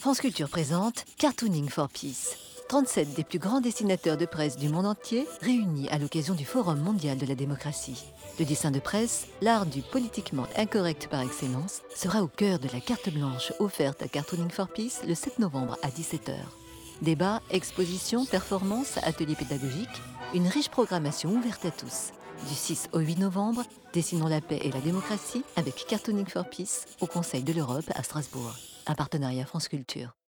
France Culture présente Cartooning for Peace. 37 des plus grands dessinateurs de presse du monde entier réunis à l'occasion du Forum mondial de la démocratie. Le dessin de presse, l'art du politiquement incorrect par excellence, sera au cœur de la carte blanche offerte à Cartooning for Peace le 7 novembre à 17 h. Débats, expositions, performances, ateliers pédagogiques, une riche programmation ouverte à tous. Du 6 au 8 novembre, dessinons la paix et la démocratie avec Cartooning for Peace au Conseil de l'Europe à Strasbourg. Un partenariat France Culture.